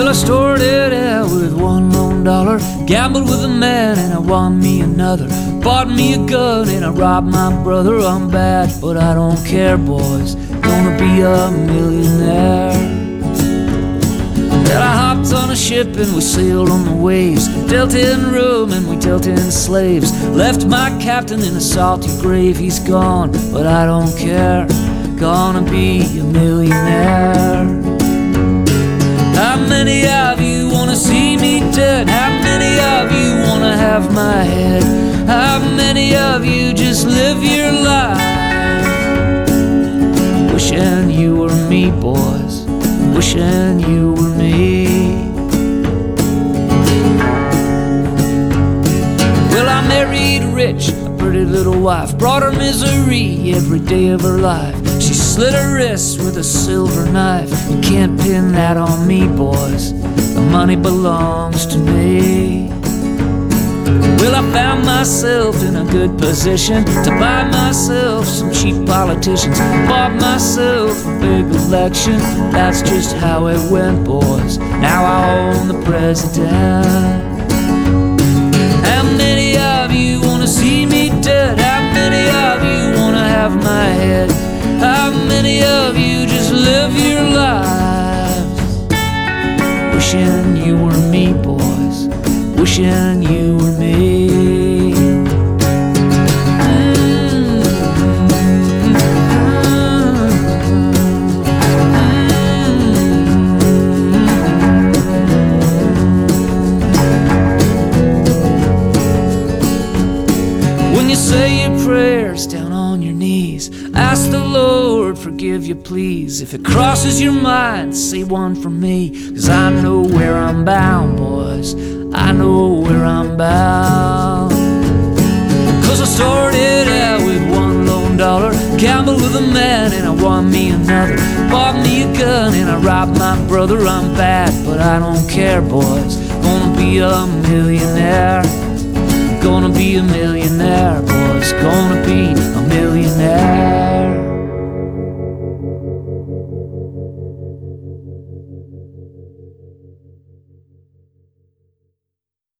I started out with one lone dollar, gambled with a man and I won me another, bought me a gun and I robbed my brother. I'm bad, but I don't care, boys, gonna be a millionaire. Then I hopped on a ship and we sailed on the waves, dealt in rum and we dealt in slaves, left my captain in a salty grave. He's gone, but I don't care, gonna be a millionaire. How many of you wanna see me dead? How many of you wanna have my head? How many of you just live your life wishing you were me, boys, wishing you were me? Well, I married rich, a pretty little wife, brought her misery every day of her life. She slit her wrists with a silver knife. You can't pin that on me, boys, the money belongs to me. Well, I found myself in a good position to buy myself some cheap politicians, bought myself a big election. That's just how it went, boys, now I own the president. How many of you wanna see me dead? How many of you wanna have my head? How many of you just live your lives wishing you were me, boys, wishing you were me? When you say your prayers down on your knees, ask the Lord, forgive you please. If it crosses your mind, say one for me, 'cause I know where I'm bound, boys, I know where I'm bound. 'Cause I started out with one lone dollar, gambled with a man and I won me another, bought me a gun and I robbed my brother. I'm bad, but I don't care, boys, gonna be a millionaire, gonna be a millionaire.